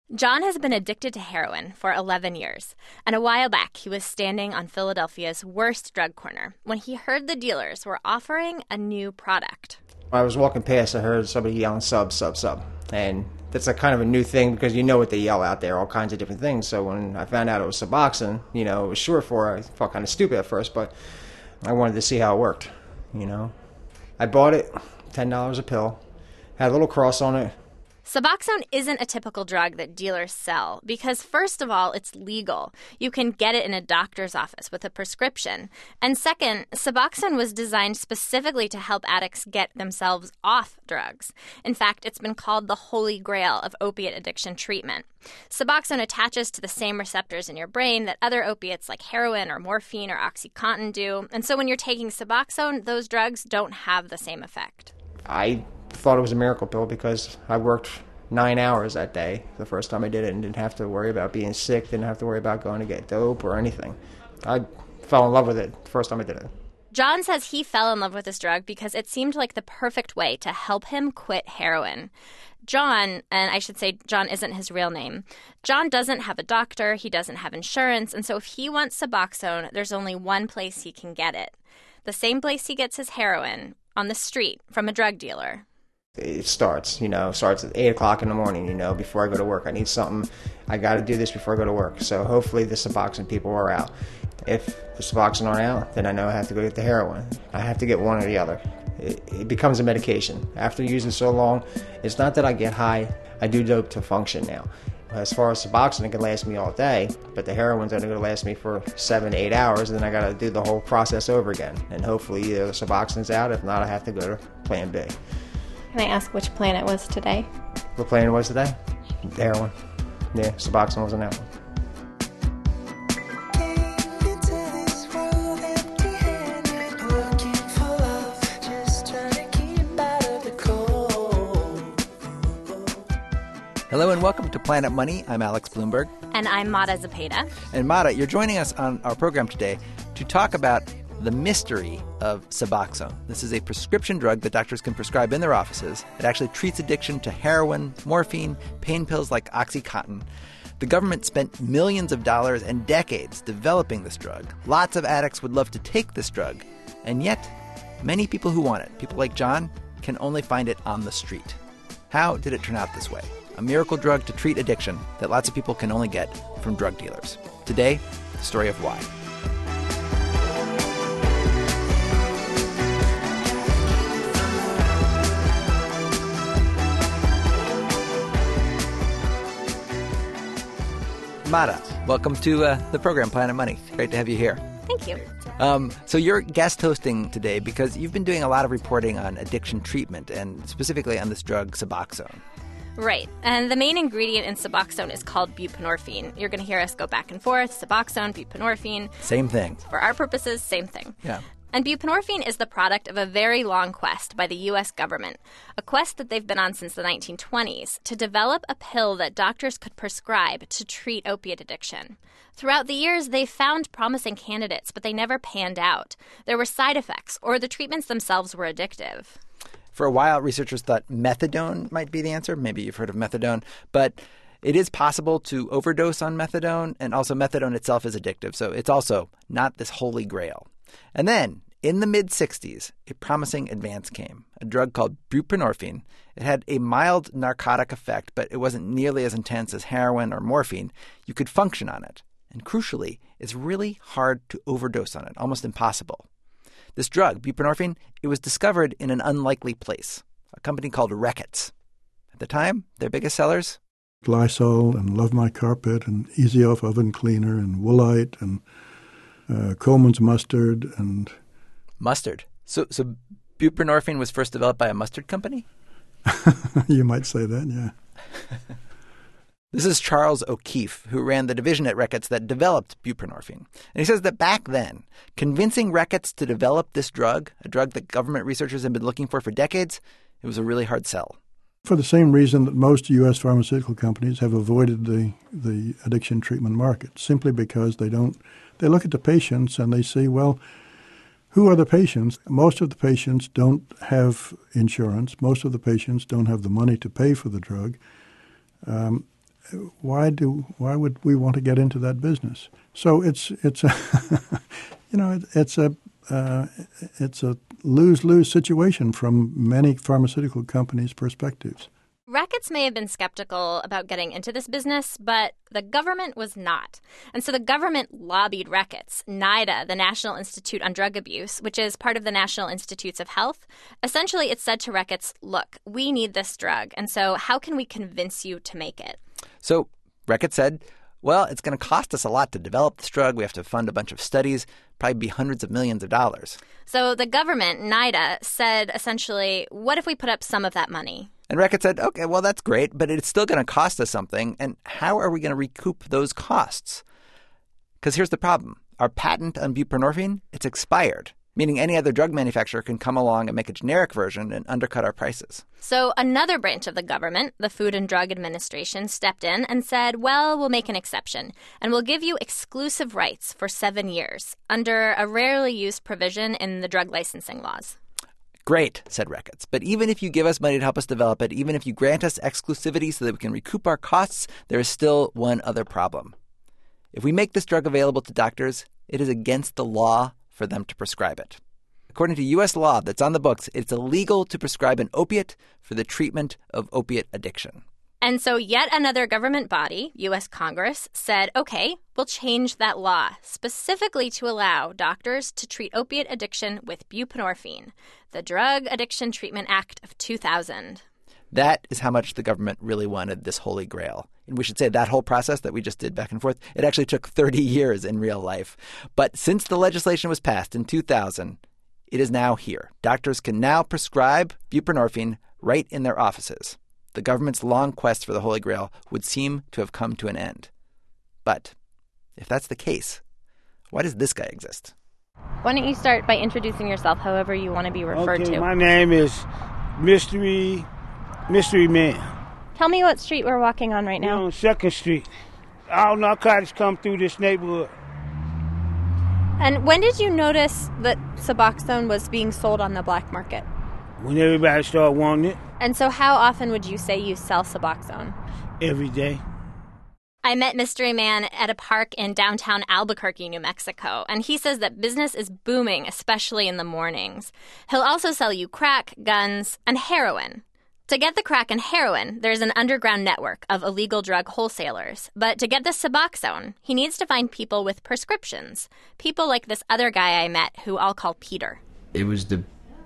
John has been addicted to heroin for 11 years, and a while back he was standing on Philadelphia's worst drug corner when he heard the dealers were offering a new product. I was walking past, I heard somebody yelling, sub, sub, sub. And that's a kind of a new thing because you know what they yell out there, all kinds of different things. So when I found out it was Suboxone, it was short for, I felt kind of stupid at first, but I wanted to see how it worked, I bought it, $10 a pill, had a little cross on it. Suboxone isn't a typical drug that dealers sell because, first of all, it's legal. You can get it in a doctor's office with a prescription. And second, Suboxone was designed specifically to help addicts get themselves off drugs. In fact, it's been called the holy grail of opiate addiction treatment. Suboxone attaches to the same receptors in your brain that other opiates like heroin or morphine or OxyContin do. And so when you're taking Suboxone, those drugs don't have the same effect. I thought it was a miracle pill because I worked 9 hours that day the first time I did it and didn't have to worry about being sick, didn't have to worry about going to get dope or anything. I fell in love with it the first time I did it. John says he fell in love with this drug because it seemed like the perfect way to help him quit heroin. John, and I should say John isn't his real name, John doesn't have a doctor, he doesn't have insurance, and so if he wants Suboxone, there's only one place he can get it. The same place he gets his heroin, on the street, from a drug dealer. It starts at 8 o'clock in the morning, before I go to work. I need something. I got to do this before I go to work. So hopefully the Suboxone people are out. If the Suboxone aren't out, then I know I have to go get the heroin. I have to get one or the other. It becomes a medication. After using so long, it's not that I get high. I do dope to function now. As far as Suboxone, it can last me all day, but the heroin's only going to last me for 7 to 8 hours, and then I got to do the whole process over again. And hopefully either the Suboxone's out. If not, I have to go to Plan B. Can I ask which plan it was today? What plan it was today? The heroin. Yeah, Suboxone wasn't that one. Hello and welcome to Planet Money. I'm Alex Bloomberg. And I'm Mata Zepeda. And Mata, you're joining us on our program today to talk about the mystery of Suboxone. This is a prescription drug that doctors can prescribe in their offices. It actually treats addiction to heroin, morphine, pain pills like OxyContin. The government spent millions of dollars and decades developing this drug. Lots of addicts would love to take this drug. And yet, many people who want it, people like John, can only find it on the street. How did it turn out this way? A miracle drug to treat addiction that lots of people can only get from drug dealers. Today, the story of why. Mata, welcome to the program, Planet Money. Great to have you here. Thank you. So you're guest hosting today because you've been doing a lot of reporting on addiction treatment and specifically on this drug Suboxone. Right. And the main ingredient in Suboxone is called buprenorphine. You're going to hear us go back and forth. Suboxone, buprenorphine. Same thing. For our purposes, same thing. Yeah. And buprenorphine is the product of a very long quest by the U.S. government, a quest that they've been on since the 1920s, to develop a pill that doctors could prescribe to treat opiate addiction. Throughout the years, they found promising candidates, but they never panned out. There were side effects, or the treatments themselves were addictive. For a while, researchers thought methadone might be the answer. Maybe you've heard of methadone. But it is possible to overdose on methadone, and also methadone itself is addictive. So it's also not this holy grail. And then, in the mid-'60s, a promising advance came, a drug called buprenorphine. It had a mild narcotic effect, but it wasn't nearly as intense as heroin or morphine. You could function on it. And crucially, it's really hard to overdose on it, almost impossible. This drug, buprenorphine, it was discovered in an unlikely place, a company called Reckitt's. At the time, their biggest sellers? Lysol and Love My Carpet and Easy Off Oven Cleaner and Woolite and Coleman's Mustard and... Mustard? So buprenorphine was first developed by a mustard company? You might say that, yeah. This is Charles O'Keefe, who ran the division at Reckitt's that developed buprenorphine. And he says that back then, convincing Reckitt's to develop this drug, a drug that government researchers had been looking for decades, it was a really hard sell. For the same reason that most U.S. pharmaceutical companies have avoided the addiction treatment market, simply because they look at the patients and they see, well, who are the patients? Most of the patients don't have insurance. Most of the patients don't have the money to pay for the drug. why would we want to get into that business? So it's a it's a lose-lose situation from many pharmaceutical companies' perspectives. Reckitt's may have been skeptical about getting into this business, but the government was not. And so the government lobbied Reckitt's, NIDA, the National Institute on Drug Abuse, which is part of the National Institutes of Health. Essentially, it said to Reckitt's, look, we need this drug, and so how can we convince you to make it? So Reckitt said, well, it's going to cost us a lot to develop this drug. We have to fund a bunch of studies, probably be hundreds of millions of dollars. So the government, NIDA, said essentially, what if we put up some of that money? And Reckitt said, okay, well, that's great, but it's still going to cost us something. And how are we going to recoup those costs? Because here's the problem. Our patent on buprenorphine, it's expired, meaning any other drug manufacturer can come along and make a generic version and undercut our prices. So another branch of the government, the Food and Drug Administration, stepped in and said, well, we'll make an exception, and we'll give you exclusive rights for 7 years under a rarely used provision in the drug licensing laws. Great, said Reckitt's. But even if you give us money to help us develop it, even if you grant us exclusivity so that we can recoup our costs, there is still one other problem. If we make this drug available to doctors, it is against the law for them to prescribe it. According to U.S. law that's on the books, it's illegal to prescribe an opiate for the treatment of opiate addiction. And so yet another government body, U.S. Congress, said, okay, we'll change that law specifically to allow doctors to treat opiate addiction with buprenorphine, the Drug Addiction Treatment Act of 2000. That is how much the government really wanted this holy grail. And we should say that whole process that we just did back and forth, it actually took 30 years in real life. But since the legislation was passed in 2000, it is now here. Doctors can now prescribe buprenorphine right in their offices. The government's long quest for the Holy Grail would seem to have come to an end. But if that's the case, why does this guy exist? Why don't you start by introducing yourself however you want to be referred to? My name is Mystery Man. Tell me what street we're walking on right now. We're on 2nd Street. All narcotics come through this neighborhood. And when did you notice that Suboxone was being sold on the black market? When everybody started wanting it. And so how often would you say you sell Suboxone? Every day. I met Mystery Man at a park in downtown Albuquerque, New Mexico, and he says that business is booming, especially in the mornings. He'll also sell you crack, guns, and heroin. To get the crack and heroin, there's an underground network of illegal drug wholesalers. But to get the Suboxone, he needs to find people with prescriptions. People like this other guy I met who I'll call Peter. It was the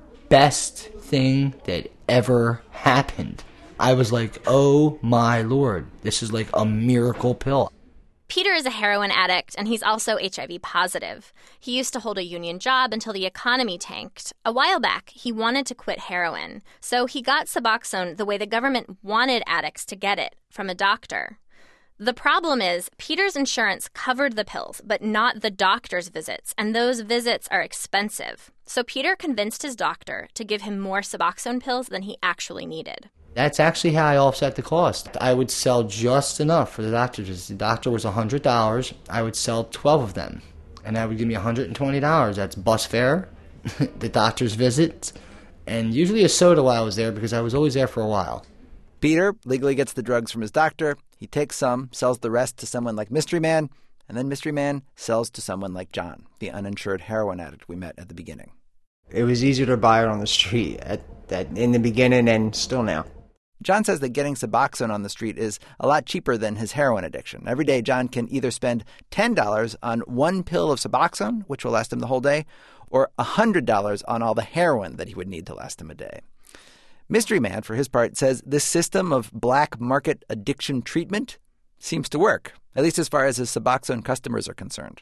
best thing that ever happened. I was like, oh my Lord, this is like a miracle pill. Peter is a heroin addict, and he's also HIV positive. He used to hold a union job until the economy tanked. A while back, he wanted to quit heroin, so he got Suboxone the way the government wanted addicts to get it, from a doctor. The problem is, Peter's insurance covered the pills, but not the doctor's visits, and those visits are expensive. So Peter convinced his doctor to give him more Suboxone pills than he actually needed. That's actually how I offset the cost. I would sell just enough for the doctor. The doctor was $100. I would sell 12 of them, and that would give me $120. That's bus fare, the doctor's visits, and usually a soda while I was there because I was always there for a while. Peter legally gets the drugs from his doctor. He takes some, sells the rest to someone like Mystery Man, and then Mystery Man sells to someone like John, the uninsured heroin addict we met at the beginning. It was easier to buy it on the street in the beginning and still now. John says that getting Suboxone on the street is a lot cheaper than his heroin addiction. Every day, John can either spend $10 on one pill of Suboxone, which will last him the whole day, or $100 on all the heroin that he would need to last him a day. Mystery Man, for his part, says this system of black market addiction treatment seems to work, at least as far as his Suboxone customers are concerned.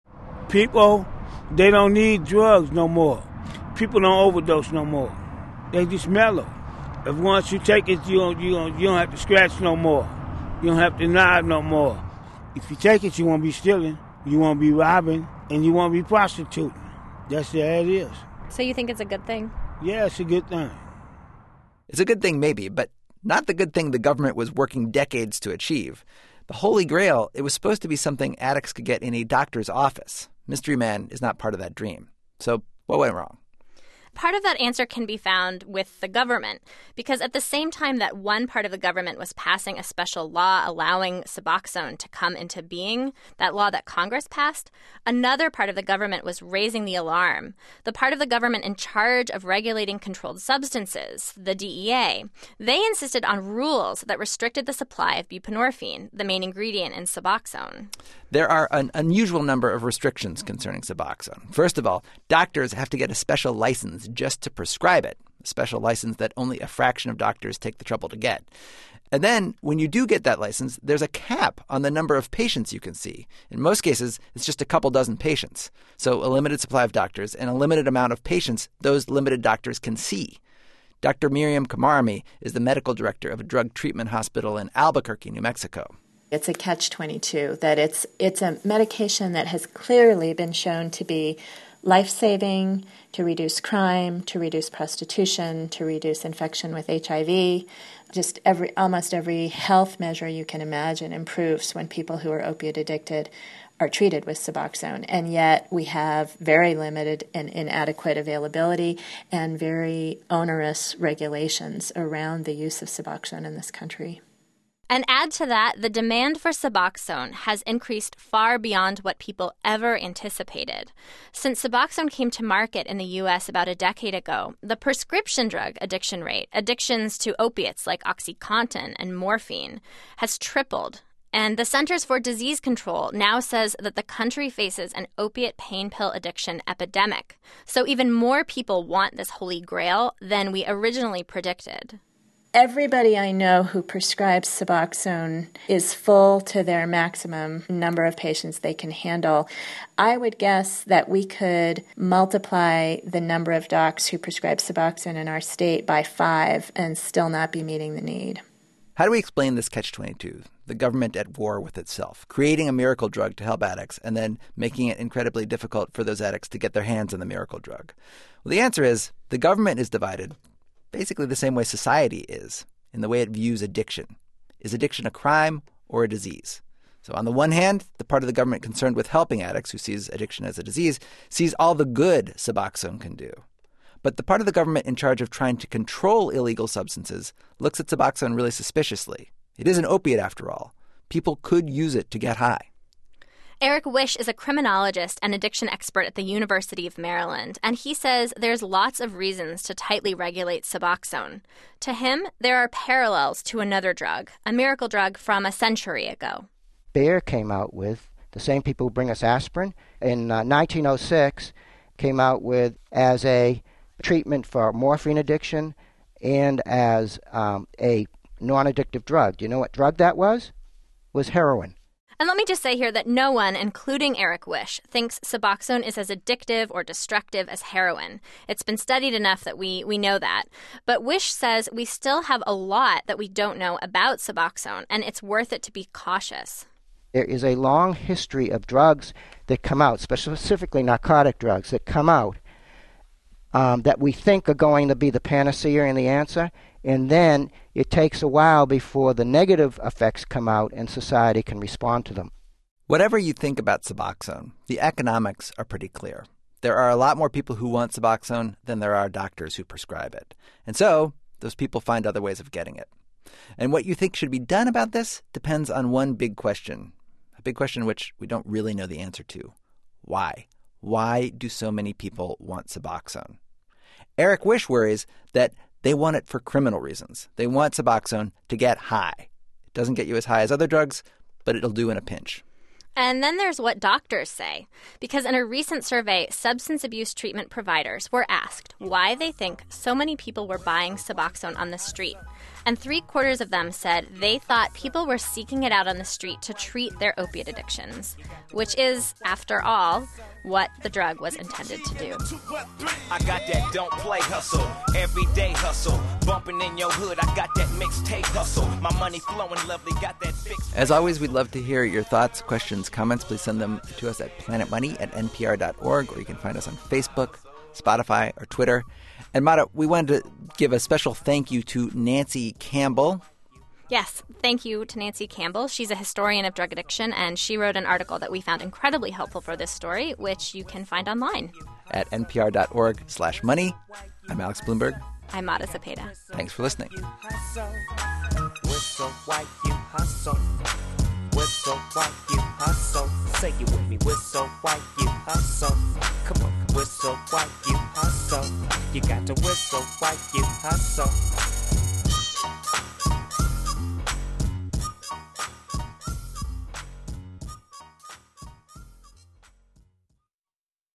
People, they don't need drugs no more. People don't overdose no more. They just mellow. If once you take it, you don't have to scratch no more. You don't have to nod no more. If you take it, you won't be stealing, you won't be robbing, and you won't be prostituting. That's the way it is. So you think it's a good thing? Yeah, it's a good thing. It's a good thing maybe, but not the good thing the government was working decades to achieve. The Holy Grail, it was supposed to be something addicts could get in a doctor's office. Mystery Man is not part of that dream. So what went wrong? Part of that answer can be found with the government, because at the same time that one part of the government was passing a special law allowing Suboxone to come into being, that law that Congress passed, another part of the government was raising the alarm. The part of the government in charge of regulating controlled substances, the DEA, they insisted on rules that restricted the supply of buprenorphine, the main ingredient in Suboxone. There are an unusual number of restrictions concerning Suboxone. First of all, doctors have to get a special license just to prescribe it, a special license that only a fraction of doctors take the trouble to get. And then, when you do get that license, there's a cap on the number of patients you can see. In most cases, it's just a couple dozen patients. So a limited supply of doctors and a limited amount of patients those limited doctors can see. Dr. Miriam Kamarami is the medical director of a drug treatment hospital in Albuquerque, New Mexico. It's a catch-22, that it's a medication that has clearly been shown to be life-saving, to reduce crime, to reduce prostitution, to reduce infection with HIV. Just almost every health measure you can imagine improves when people who are opiate addicted are treated with Suboxone. And yet we have very limited and inadequate availability and very onerous regulations around the use of Suboxone in this country. And add to that, the demand for Suboxone has increased far beyond what people ever anticipated. Since Suboxone came to market in the U.S. about a decade ago, the prescription drug addiction rate, addictions to opiates like OxyContin and morphine, has tripled. And the Centers for Disease Control now says that the country faces an opiate pain pill addiction epidemic. So even more people want this holy grail than we originally predicted. Everybody I know who prescribes Suboxone is full to their maximum number of patients they can handle. I would guess that we could multiply the number of docs who prescribe Suboxone in our state by 5 and still not be meeting the need. How do we explain this catch-22, the government at war with itself, creating a miracle drug to help addicts and then making it incredibly difficult for those addicts to get their hands on the miracle drug? Well, the answer is the government is divided basically the same way society is, in the way it views addiction. Is addiction a crime or a disease? So on the one hand, the part of the government concerned with helping addicts, who sees addiction as a disease, sees all the good Suboxone can do. But the part of the government in charge of trying to control illegal substances looks at Suboxone really suspiciously. It is an opiate, after all. People could use it to get high. Eric Wish is a criminologist and addiction expert at the University of Maryland, and he says there's lots of reasons to tightly regulate Suboxone. To him, there are parallels to another drug, a miracle drug from a century ago. Bayer came out with, the same people who bring us aspirin, in 1906, came out with as a treatment for morphine addiction and as a non-addictive drug. Do you know what drug that was? It was heroin. And let me just say here that no one, including Eric Wish, thinks Suboxone is as addictive or destructive as heroin. It's been studied enough that we know that. But Wish says we still have a lot that we don't know about Suboxone, and it's worth it to be cautious. There is a long history of drugs that come out, specifically narcotic drugs that come out, that we think are going to be the panacea and the answer, and then it takes a while before the negative effects come out and society can respond to them. Whatever you think about Suboxone, the economics are pretty clear. There are a lot more people who want Suboxone than there are doctors who prescribe it. And so those people find other ways of getting it. And what you think should be done about this depends on one big question, a big question which we don't really know the answer to. Why? Why do so many people want Suboxone? Eric Wish worries that they want it for criminal reasons. They want Suboxone to get high. It doesn't get you as high as other drugs, but it'll do in a pinch. And then there's what doctors say. Because in a recent survey, substance abuse treatment providers were asked why they think so many people were buying Suboxone on the street. And 3/4 of them said they thought people were seeking it out on the street to treat their opiate addictions, which is, after all, what the drug was intended to do. I got that don't play hustle, everyday hustle, bumping in your hood. I got that mixtape hustle, my money flowing lovely, got that fixed. As always, we'd love to hear your thoughts, questions, comments. Please send them to us at planetmoney@npr.org, or you can find us on Facebook, Spotify, or Twitter. And Mara, we wanted to give a special thank you to Nancy Campbell. Yes, thank you to Nancy Campbell. She's a historian of drug addiction, and she wrote an article that we found incredibly helpful for this story, which you can find online. At npr.org/money. I'm Alex Bloomberg. I'm Mata Zepeda. Thanks for listening. Whistle while you hustle. Whistle while you hustle. Say it with me. Whistle while you hustle. Come on. Whistle while you hustle. You got to whistle while you hustle.